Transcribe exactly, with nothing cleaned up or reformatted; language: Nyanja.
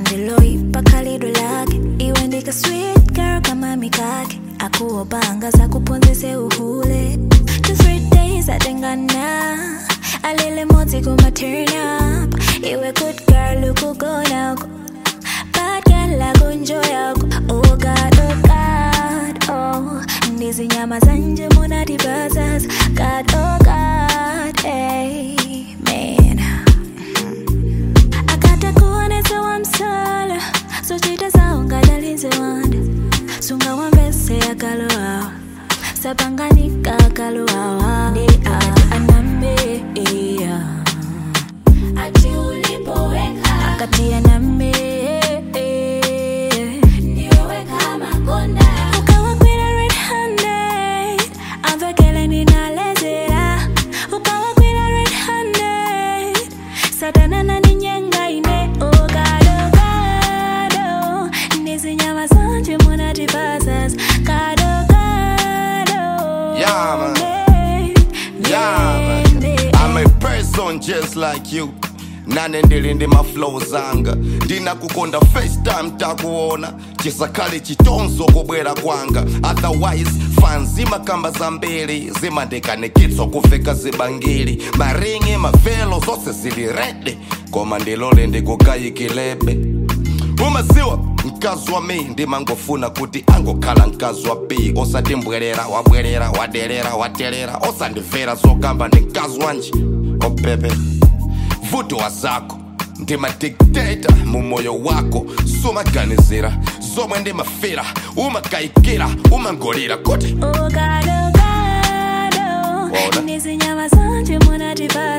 ndiloipa khalidwe lake iwe ndika sweet girl kama mikake akuopanga sakuphunzise uhule two three days atengana alele motsi kuma turn up iwe good girl ukugona uko bad girl akunjoy yako oh god oh god oh ndizi nyama zanje monati bazas god oh god amen akata kuone so I'm solo so chita saunga dalinze wanda sunga wambese akaloa sapanganika akaloa ni anambe ati ulipoweka akati anambe niweka makonda ukawa kwina red handed avekele ninalezera ukawa kwina red handed satana na ninyenga ine ogado gado nizi nyama sanje monati bazas gado gado yeah man yeah man I'm a person just like you nane ndilinde ma flow zanga ndina kukonda FaceTime takuona chisakali chitonzo kubwera kwanga otherwise fanzima kamba zambiri zimandekane kitso kufeka zibangiri maringi mavelo zose zili ready koma ndilole ndikukayikilebe umaziwa mkazi wa mi ndimangofuna kuti angokhala mkazi wa B osatimbwerera wabwerera waderera waterera osandivera zokamba ndi mkazi wanje obebe vuto wazako ndima dictator mu moyo wako somaganizira zomwe ndimafera umakayikira umangolira kuti oh god oh god oh nizi nyama zanje monati